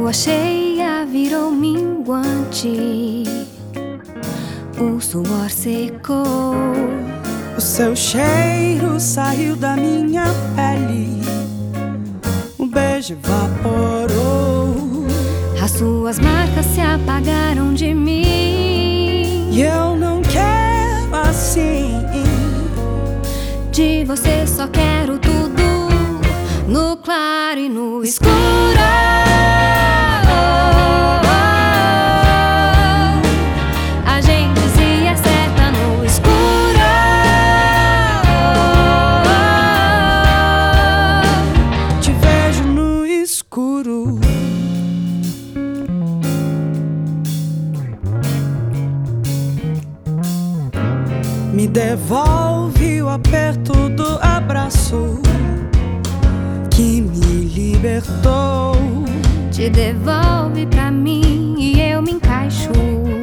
lua cheia virou minguante, o suor secou, o seu cheiro saiu da minha pele, o beijo evaporou, as suas marcas se apagaram de mim. e eu não quero assim. De você só quero tudo, no claro e no escuro. A gente se acerta no escuro. Te vejo no escuro. Me devolve o aperto do abraço que me libertou. Te devolve pra mim e eu me encaixo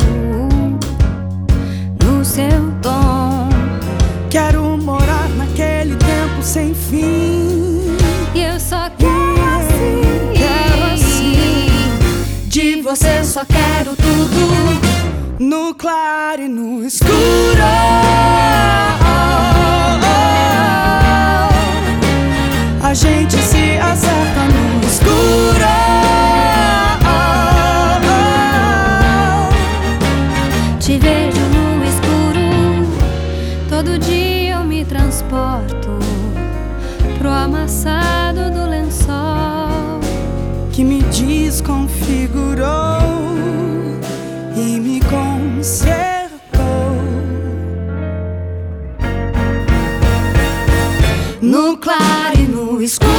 no seu tom. Quero morar naquele tempo sem fim. E eu só quero assim. De você só quero tudo, no claro e no escuro. A gente se acerta no escuro. Te vejo no escuro. Todo dia eu me transporto pro amassado do lençol Que me desconfigurou e me consertou. no claro e no escuro.